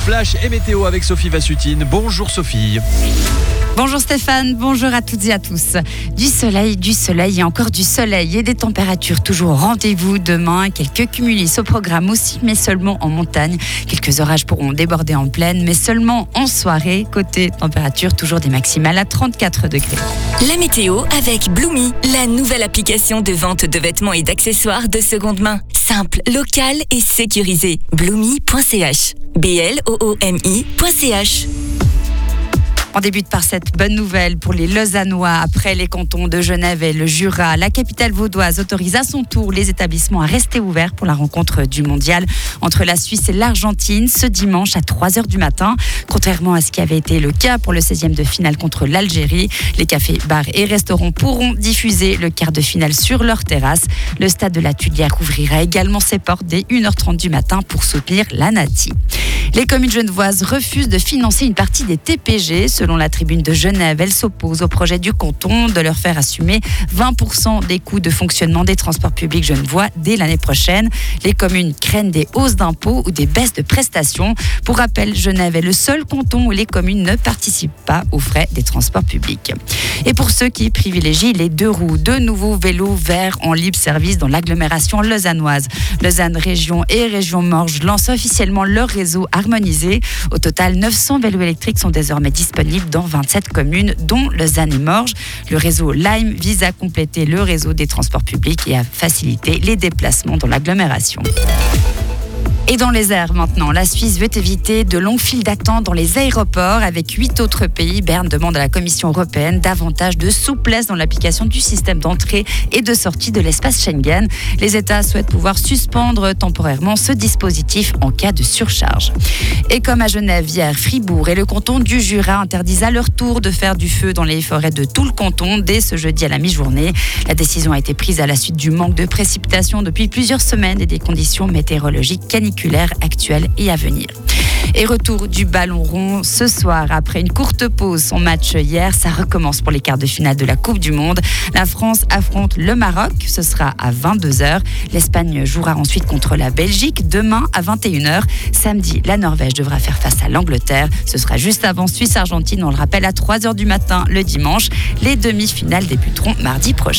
Flash et météo avec Sophie Vassutine. Bonjour Sophie. Bonjour Stéphane, bonjour à toutes et à tous. Du soleil et encore du soleil et des températures toujours au rendez-vous demain. Quelques cumulus au programme aussi, mais seulement en montagne. Quelques orages pourront déborder en plaine, mais seulement en soirée. Côté température, toujours des maximales à 34 degrés. La météo avec Bloomy, la nouvelle application de vente de vêtements et d'accessoires de seconde main. Simple, locale et sécurisée. Bloomy.ch. BLOOMI.ch. On débute par cette bonne nouvelle pour les Lausannois. Après les cantons de Genève et le Jura, la capitale vaudoise autorise à son tour les établissements à rester ouverts pour la rencontre du mondial entre la Suisse et l'Argentine ce dimanche à 3h du matin. Contrairement à ce qui avait été le cas pour le 16e de finale contre l'Algérie, les cafés, bars et restaurants pourront diffuser le quart de finale sur leur terrasse. Le stade de la Tuilière ouvrira également ses portes dès 1h30 du matin pour soutenir la Nati. Les communes genevoises refusent de financer une partie des TPG. Selon la tribune de Genève, elles s'opposent au projet du canton de leur faire assumer 20% des coûts de fonctionnement des transports publics genevois dès l'année prochaine. Les communes craignent des hausses d'impôts ou des baisses de prestations. Pour rappel, Genève est le seul canton où les communes ne participent pas aux frais des transports publics. Et pour ceux qui privilégient les deux roues, de nouveaux vélos verts en libre service dans l'agglomération lausannoise. Lausanne Région et Région Morges lancent officiellement leur réseau harmonisé. Au total, 900 vélos électriques sont désormais disponibles dans 27 communes, dont Lausanne et Morges. Le réseau Lime vise à compléter le réseau des transports publics et à faciliter les déplacements dans l'agglomération. Et dans les airs maintenant, la Suisse veut éviter de longues files d'attente dans les aéroports. Avec 8 autres pays, Berne demande à la Commission européenne davantage de souplesse dans l'application du système d'entrée et de sortie de l'espace Schengen. Les États souhaitent pouvoir suspendre temporairement ce dispositif en cas de surcharge. Et comme à Genève hier, Fribourg et le canton du Jura interdisent à leur tour de faire du feu dans les forêts de tout le canton dès ce jeudi à la mi-journée. La décision a été prise à la suite du manque de précipitations depuis plusieurs semaines et des conditions météorologiques caniculaires actuelles et à venir. Et retour du ballon rond ce soir. Après une courte pause, son match hier, ça recommence pour les quarts de finale de la Coupe du Monde. La France affronte le Maroc, ce sera à 22h. L'Espagne jouera ensuite contre la Belgique demain à 21h. Samedi, la Norvège devra faire face à l'Angleterre. Ce sera juste avant Suisse-Argentine, on le rappelle, à 3h du matin le dimanche. Les demi-finales débuteront mardi prochain.